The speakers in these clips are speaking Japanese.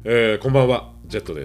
こんばんは、ジェットです。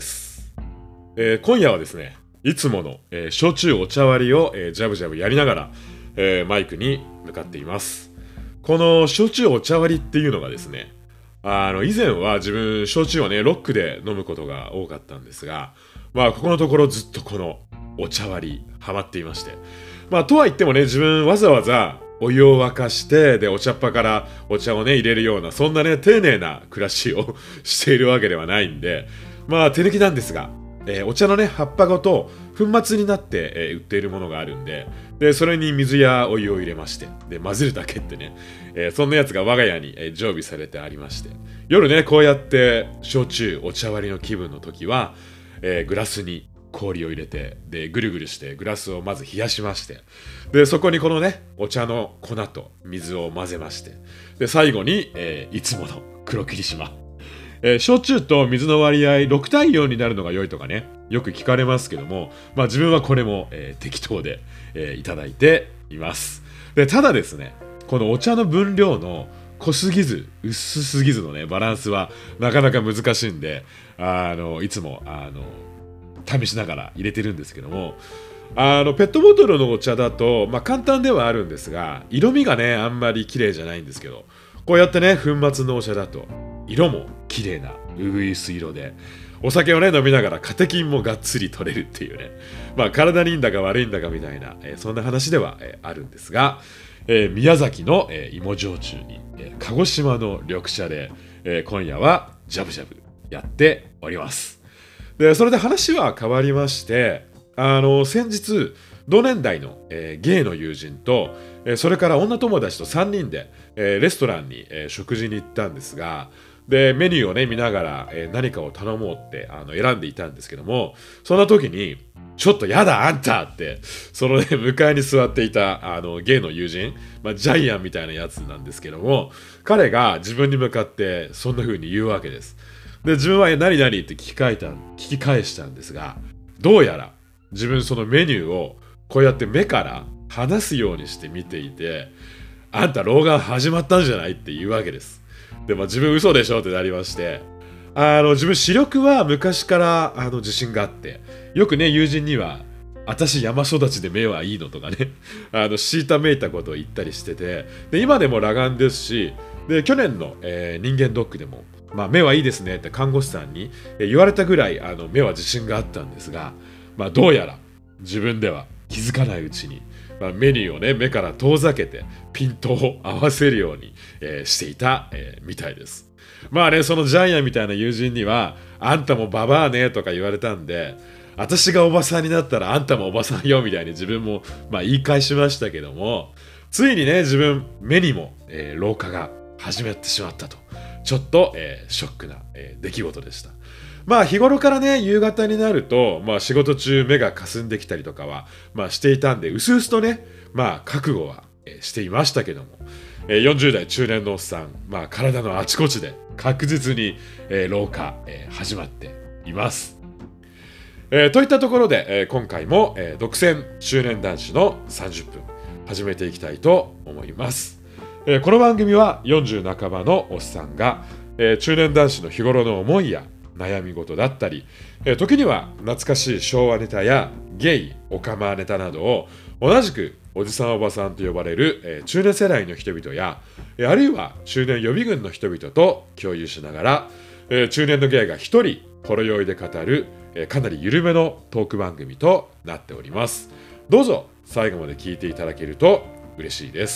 今夜はですね、いつもの、焼酎お茶割りを、ジャブジャブやりながら、マイクに向かっています。この焼酎お茶割りっていうのがですね、以前は自分、焼酎をね、ロックで飲むことが多かったんですが、ここのところずっとこのお茶割り、ハマっていまして。とは言ってもね、自分わざわざお湯を沸かして、で、お茶っ葉からお茶をね、入れるような、そんなね、丁寧な暮らしをしているわけではないんで、手抜きなんですが、お茶のね、葉っぱごと粉末になって、売っているものがあるんで、で、それに水やお湯を入れまして、で、混ぜるだけってね、そんなやつが我が家に、常備されてありまして、夜ね、こうやって、焼酎、お茶割りの気分の時は、グラスに氷を入れて、で、ぐるぐるしてグラスをまず冷やしまして、で、そこにこのね、お茶の粉と水を混ぜまして、で、最後に、いつもの黒霧島。焼酎と水の割合6対4になるのが良いとかね、よく聞かれますけども、自分はこれも、適当で、いただいています。で、ただですね、このお茶の分量の濃すぎず、薄すぎずのね、バランスはなかなか難しいんで、いつも、試しながら入れてるんですけども、ペットボトルのお茶だと、簡単ではあるんですが、色味がね、あんまり綺麗じゃないんですけど、こうやってね、粉末のお茶だと、色も綺麗なうぐいす色で、お酒をね、飲みながらカテキンもがっつり取れるっていうね、体にいいんだか悪いんだかみたいな、そんな話では、あるんですが、宮崎の、芋焼酎に、鹿児島の緑茶で、今夜はジャブジャブやっております。で、それで話は変わりまして、先日、同年代の、ゲイの友人と、それから女友達と3人で、レストランに、食事に行ったんですが、で、メニューをね、見ながら、何かを頼もうって選んでいたんですけども、そんな時に、ちょっとやだあんたって、そのね、向かいに座っていたゲイの友人、ジャイアンみたいなやつなんですけども、彼が自分に向かってそんな風に言うわけです。で、自分は何々って聞き返したんですが、どうやら自分そのメニューをこうやって目から離すようにして見ていて、あんた老眼始まったんじゃないって言うわけです。で、自分嘘でしょってなりまして、自分視力は昔から自信があって、よくね、友人には、私山育ちで目はいいのとかね、敷いためいたことを言ったりしてて、で、今でも裸眼ですし、で、去年の、人間ドックでも、目はいいですねって看護師さんに言われたぐらい目は自信があったんですが、どうやら自分では気づかないうちに、メニューをね、目から遠ざけてピントを合わせるように、していた、みたいです。そのジャイアンみたいな友人には、あんたもババアねとか言われたんで、私がおばさんになったらあんたもおばさんよみたいに自分も、言い返しましたけども、ついにね、自分目にも、老化が始めてしまったと。ちょっと、ショックな、出来事でした。日頃からね、夕方になると、仕事中目が霞んできたりとかは、していたんで、うすうすとね、覚悟は、していましたけども、40代中年のおっさん、体のあちこちで確実に、老化、始まっています。といったところで、今回も、独占中年男子の30分、始めていきたいと思います。この番組は40半ばのおっさんが、中年男子の日頃の思いや悩み事だったり、時には懐かしい昭和ネタやゲイ、オカマネタなどを同じくおじさんおばさんと呼ばれる、中年世代の人々や、あるいは中年予備軍の人々と共有しながら、中年のゲイが一人ほろ酔いで語る、かなり緩めのトーク番組となっております。どうぞ最後まで聞いていただけると嬉しいです。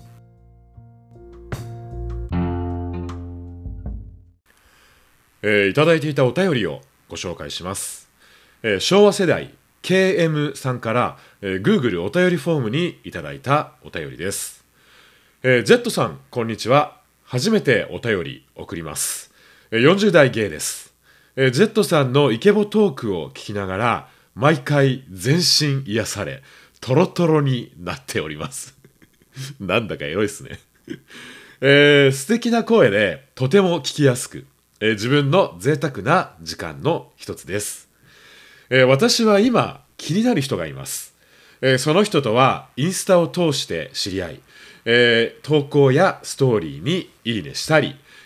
いただいていたお便りをご紹介します。昭和世代 KM さんから、Google お便りフォームにいただいたお便りです。ジェットさん、こんにちは。初めてお便り送ります。40代ゲイです。ジェットさんのイケボトークを聞きながら、毎回全身癒され、トロトロになっております。なんだかエロいっすね。素敵な声でとても聞きやすく、自分の贅沢な時間の一つです。私は今気になる人がいます。その人とはインスタを通して知り合い、投稿やストーリーにいいねしたり、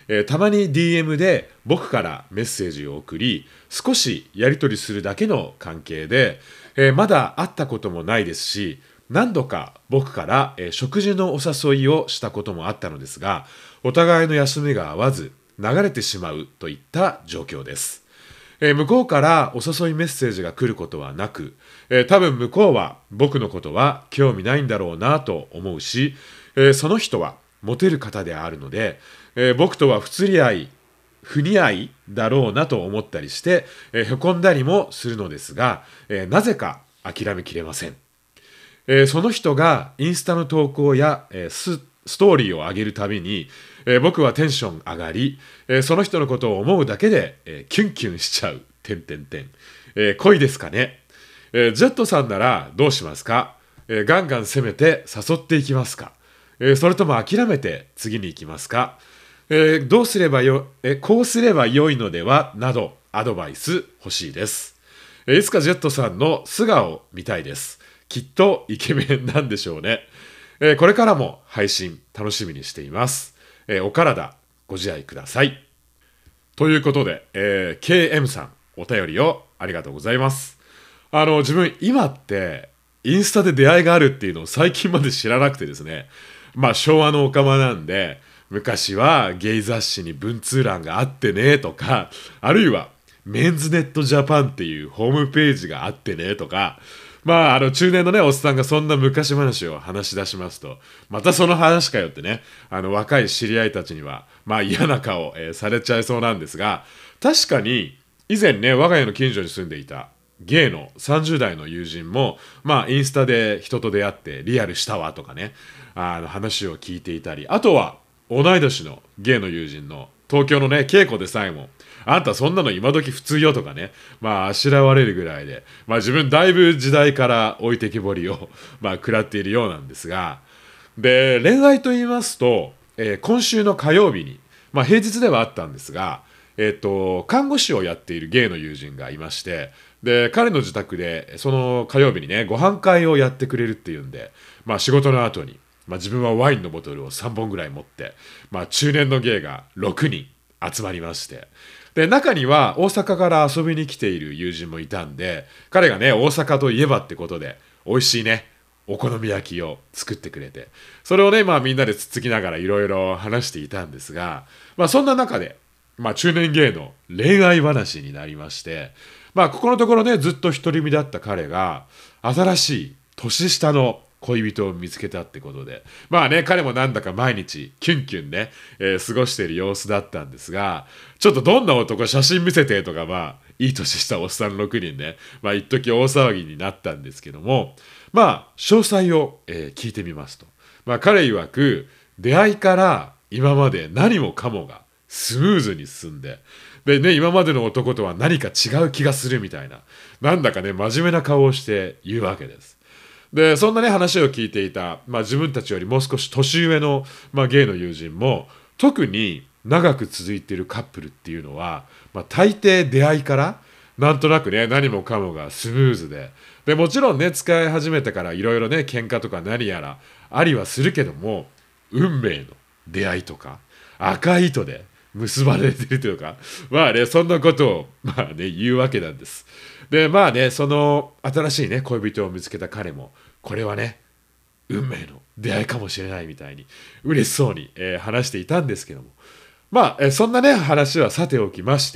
たまに DM で僕からメッセージを送り、少しやり取りするだけの関係で、まだ会ったこともないですし、何度か僕から、食事のお誘いをしたこともあったのですが、お互いの休みが合わず流れてしまうといった状況です。向こうからお誘いメッセージが来ることはなく、多分向こうは僕のことは興味ないんだろうなと思うし、その人はモテる方であるので、僕とは不似合いだろうなと思ったりして、へこんだりもするのですが、なぜか諦めきれません。その人がインスタの投稿や、ストーリーを上げるたびに、僕はテンション上がり、その人のことを思うだけで、キュンキュンしちゃう。恋ですかね。ジェットさんならどうしますか？ガンガン攻めて誘っていきますか？それとも諦めて次に行きますか？どうすればこうすれば良いのではなどアドバイス欲しいです。いつかジェットさんの素顔見たいです。きっとイケメンなんでしょうね。これからも配信楽しみにしています。お体ご自愛ください。ということで、KM さんお便りをありがとうございます。自分今ってインスタで出会いがあるっていうのを最近まで知らなくてですね、昭和のオカマなんで、昔はゲイ雑誌に文通欄があってねとか、あるいはメンズネットジャパンっていうホームページがあってねとか、中年のね、おっさんがそんな昔話を話し出しますと、またその話かよってね、若い知り合いたちには、嫌な顔、されちゃいそうなんですが、確かに、以前ね、我が家の近所に住んでいた、ゲイの30代の友人も、インスタで人と出会ってリアルしたわとかね、話を聞いていたり、あとは、同い年のゲイの友人の東京のね、稽古でさえも、あんたそんなの今時普通よとかね、あしらわれるぐらいで、自分だいぶ時代から置いてきぼりを、食らっているようなんですが、で、恋愛と言いますと、今週の火曜日に、平日ではあったんですが、看護師をやっているゲイの友人がいまして、で、彼の自宅で、その火曜日にね、ご飯会をやってくれるっていうんで、仕事の後に、自分はワインのボトルを3本ぐらい持って、中年のゲイが6人集まりまして、で、中には大阪から遊びに来ている友人もいたんで、彼がね、大阪といえばってことで、美味しいね、お好み焼きを作ってくれて、それをね、みんなでつっつきながらいろいろ話していたんですが、そんな中で、中年ゲイの恋愛話になりまして、ここのところね、ずっと独り身だった彼が、新しい年下の恋人を見つけたってことで、彼もなんだか毎日キュンキュンね、過ごしている様子だったんですが、ちょっとどんな男写真見せてとか、いい年したおっさん6人ね、一時大騒ぎになったんですけども、詳細を、聞いてみますと、彼曰く出会いから今まで何もかもがスムーズに進んで、でね、今までの男とは何か違う気がするみたいな、なんだかね、真面目な顔をして言うわけです。で、そんなね、話を聞いていた、自分たちよりもう少し年上の、ゲイの友人も、特に長く続いているカップルっていうのは、大抵出会いから、なんとなくね、何もかもがスムーズで、で、もちろんね、使い始めてからいろいろね、喧嘩とか何やらありはするけども、運命の出会いとか、赤い糸で結ばれてるというか、そんなことを、言うわけなんです。で、その新しいね、恋人を見つけた彼も、これはね、運命の出会いかもしれないみたいに、嬉しそうに、話していたんですけども、そんなね、話はさておきまして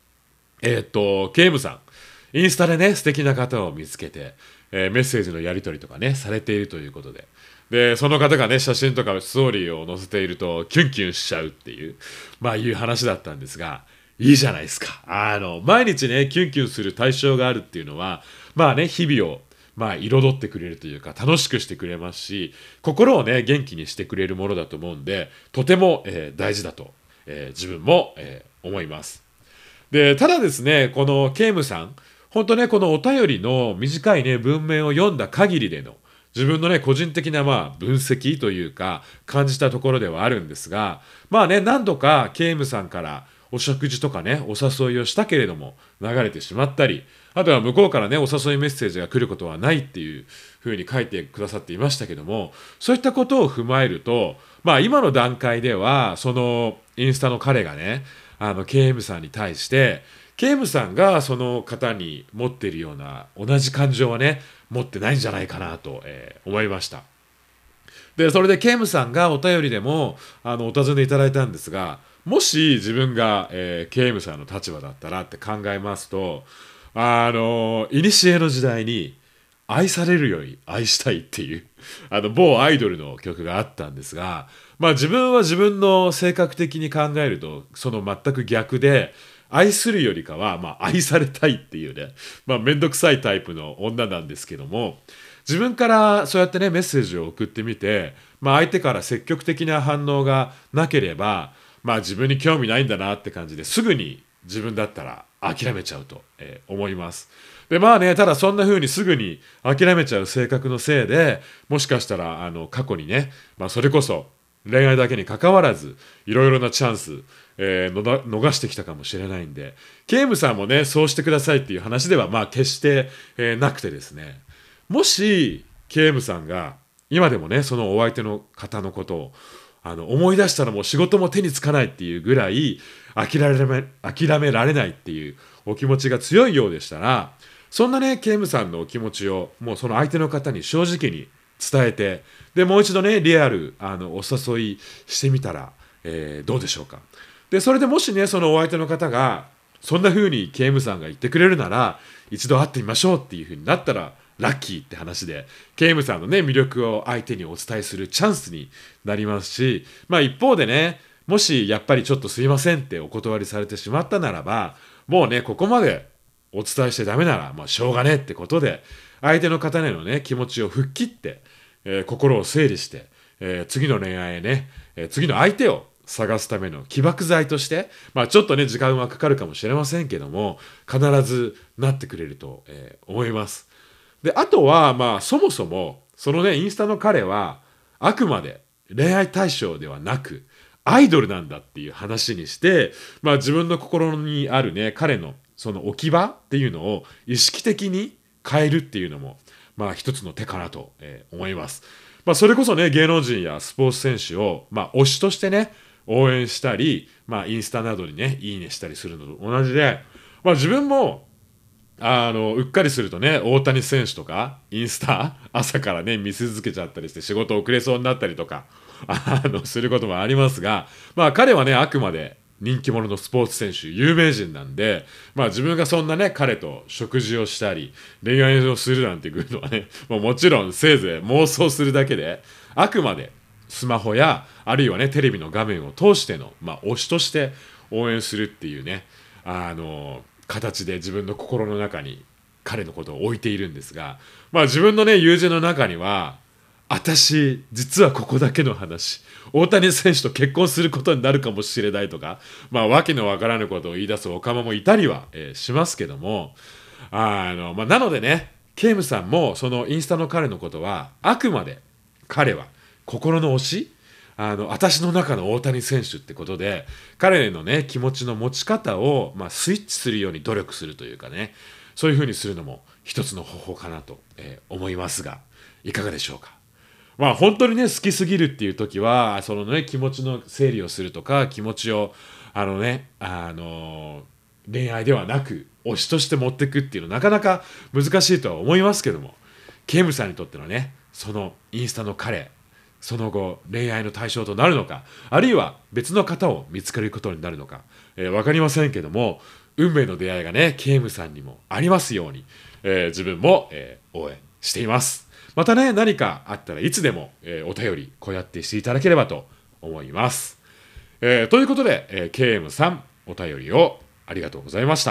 、KM さん、インスタでね、素敵な方を見つけて、メッセージのやり取りとかね、されているということで、で、その方がね、写真とかストーリーを載せていると、キュンキュンしちゃうっていう、いう話だったんですが、いいじゃないですか。毎日ね、キュンキュンする対象があるっていうのは、日々を、彩ってくれるというか、楽しくしてくれますし、心をね、元気にしてくれるものだと思うんで、とても、大事だと、自分も、思います。で、ただですね、このケイムさん、本当ね、このお便りの短いね、文面を読んだ限りでの、自分のね、個人的な分析というか、感じたところではあるんですが、何度かケイムさんからお食事とかね、お誘いをしたけれども流れてしまったり、あとは向こうからね、お誘いメッセージが来ることはないっていう風に書いてくださっていましたけども、そういったことを踏まえると、今の段階では、そのインスタの彼がね、KM さんに対して、KM さんがその方に持っているような同じ感情はね、持ってないんじゃないかなと、思いました。で、それで KM さんがお便りでもお尋ねいただいたんですが、もし自分が、KM さんの立場だったらって考えますと、古の時代に愛されるより愛したいっていう某アイドルの曲があったんですが、自分は自分の性格的に考えるとその全く逆で、愛するよりかは、愛されたいっていうね、めんどくさいタイプの女なんですけども、自分からそうやってねメッセージを送ってみて、相手から積極的な反応がなければ、自分に興味ないんだなって感じですぐに自分だったら諦めちゃうと、思います。でただそんな風にすぐに諦めちゃう性格のせいで、もしかしたら過去にね、それこそ恋愛だけに関わらずいろいろなチャンス、逃してきたかもしれないんで、ケイムさんもねそうしてくださいっていう話では決して、なくてですね、もしケイムさんが今でもねそのお相手の方のことを思い出したらもう仕事も手につかないっていうぐらい諦められないっていうお気持ちが強いようでしたら、そんなねケイムさんのお気持ちをもうその相手の方に正直に伝えて、でもう一度ねリアルお誘いしてみたら、どうでしょうか。でそれでもしねそのお相手の方がそんな風にケイムさんが言ってくれるなら一度会ってみましょうっていう風になったらラッキーって話で、ケイムさんのね魅力を相手にお伝えするチャンスになりますし、一方でね、もしやっぱりちょっとすいませんってお断りされてしまったならば、もうねここまでお伝えしてダメならしょうがねえってことで、相手の方へのね気持ちを吹っ切って、心を整理して、次の恋愛へね、次の相手を探すための起爆剤として、ちょっとね時間はかかるかもしれませんけども必ずなってくれると、思います。であとはそもそもそのねインスタの彼はあくまで恋愛対象ではなくアイドルなんだっていう話にして、自分の心にあるね彼のその置き場っていうのを意識的に変えるっていうのも一つの手かなと、思います。それこそね芸能人やスポーツ選手を推しとしてね応援したり、インスタなどにねいいねしたりするのと同じで、自分もうっかりするとね大谷選手とかインスタ朝からね見続けちゃったりして仕事遅れそうになったりとかすることもありますが、彼はねあくまで人気者のスポーツ選手有名人なんで、自分がそんなね彼と食事をしたり恋愛をするなんていうのはねもちろんせいぜい妄想するだけで、あくまでスマホやあるいはねテレビの画面を通しての、推しとして応援するっていうね形で自分の心の中に彼のことを置いているんですが、自分のね友人の中には私実はここだけの話、大谷選手と結婚することになるかもしれないとか、わけのわからぬことを言い出すオカマもいたりは、しますけども、なのでねケイムさんもそのインスタの彼のことはあくまで彼は心の推し、私の中の大谷選手ってことで彼のね気持ちの持ち方を、スイッチするように努力するというかね、そういう風にするのも一つの方法かなと、思いますが、いかがでしょうか。本当にね好きすぎるっていう時はそのね気持ちの整理をするとか、気持ちを恋愛ではなく推しとして持っていくっていうのはなかなか難しいとは思いますけども、ケイムさんにとってのねそのインスタの彼、その後恋愛の対象となるのか、あるいは別の方を見つけることになるのか、分かりませんけども、運命の出会いがねケイムさんにもありますように、自分も、応援しています。またね何かあったらいつでも、お便りこうやってしていただければと思います。ということで、KM さんお便りをありがとうございました。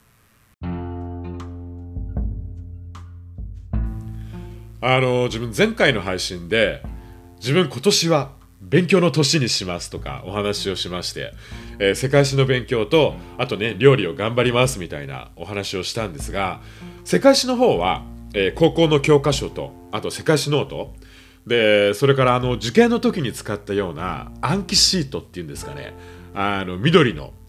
自分前回の配信で自分今年は勉強の年にしますとかお話をしまして、世界史の勉強とあとね料理を頑張りますみたいなお話をしたんですが、世界史の方は、高校の教科書とあと世界史ノートで、それから受験の時に使ったような暗記シートっていうんですかね、緑の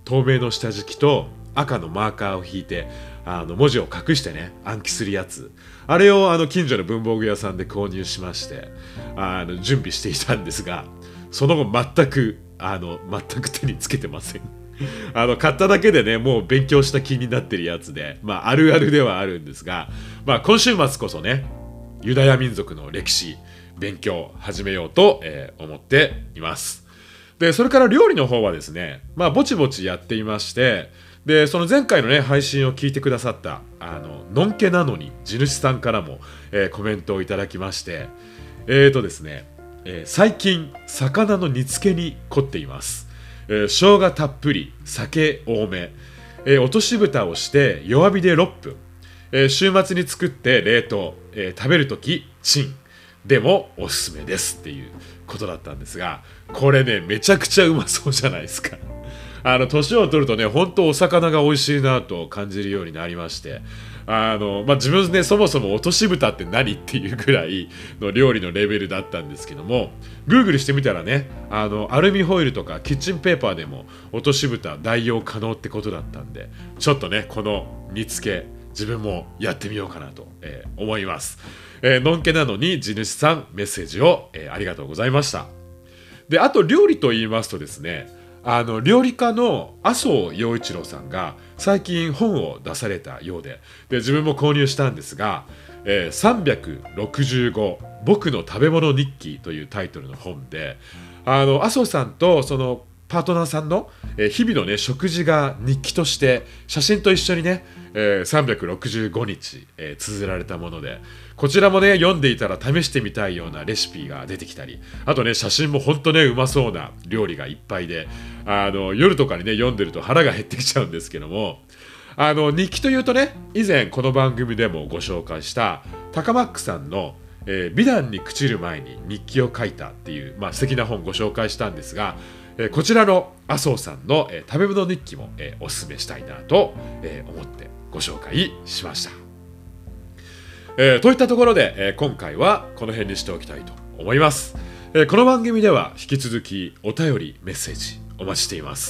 透明の下敷きと赤のマーカーを引いて文字を隠してね暗記するやつ、あれを近所の文房具屋さんで購入しまして、準備していたんですが、その後全く手につけてません。買っただけでねもう勉強した気になってるやつで、あるあるではあるんですが、今週末こそねユダヤ民族の歴史勉強始めようと、思っています。でそれから料理の方はですね、ぼちぼちやっていまして、でその前回のね配信を聞いてくださったのんけなのに地主さんからも、コメントをいただきまして、ですね、最近魚の煮付けに凝っています。生姜たっぷり、酒多め、落とし蓋をして弱火で6分、週末に作って冷凍、食べるときチンでもおすすめですっていうことだったんですが、これねめちゃくちゃうまそうじゃないですか。年を取るとね本当お魚が美味しいなと感じるようになりまして、自分ねそもそも落とし蓋って何っていうぐらいの料理のレベルだったんですけども、Google してみたらねアルミホイルとかキッチンペーパーでも落とし蓋代用可能ってことだったんで、ちょっとねこの煮付け自分もやってみようかなと、思います。のんけなのに地主さんメッセージを、ありがとうございました。であと料理と言いますとですね、料理家の麻生陽一郎さんが最近本を出されたようで、自分も購入したんですが、365僕の食べ物日記というタイトルの本で、麻生さんとそのパートナーさんの日々のね食事が日記として写真と一緒にね、365日綴られたもので、こちらもね読んでいたら試してみたいようなレシピが出てきたり、あとね写真も本当ねうまそうな料理がいっぱいで、夜とかにね読んでると腹が減ってきちゃうんですけども、日記というとね以前この番組でもご紹介した高マックさんの美談に朽ちる前に日記を書いたっていう、素敵な本ご紹介したんですが、こちらの麻生さんの、食べ物日記も、おすすめしたいなと、思ってご紹介しました。といったところで、今回はこの辺にしておきたいと思います。この番組では引き続きお便りメッセージお待ちしています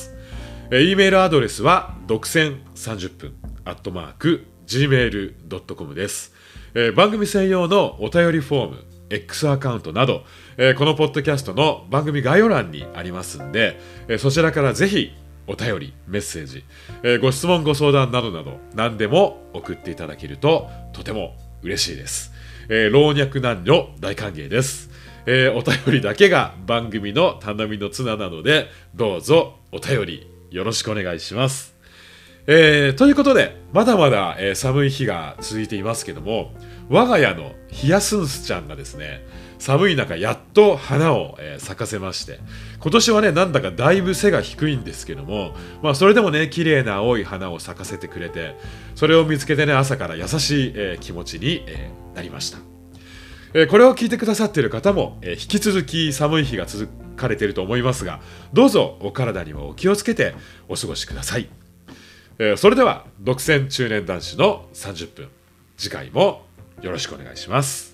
。E メールアドレスは独占30分@gmail.com です。番組専用のお便りフォーム X アカウントなど、このポッドキャストの番組概要欄にありますんで、そちらからぜひお便りメッセージ、ご質問ご相談などなど何でも送っていただけるととても嬉しいです。老若男女大歓迎です。お便りだけが番組の頼みの綱なので、どうぞお便りよろしくお願いします。ということでまだまだ、寒い日が続いていますけども、我が家のヒヤスンスちゃんがですね寒い中やっと花を、咲かせまして、今年はねなんだかだいぶ背が低いんですけども、それでもね綺麗な青い花を咲かせてくれて、それを見つけてね朝から優しい、気持ちに、なりました。これを聞いてくださっている方も、引き続き寒い日が続かれていると思いますが、どうぞお体にもお気をつけてお過ごしください。それでは独占中年男子の30分、次回もよろしくお願いします。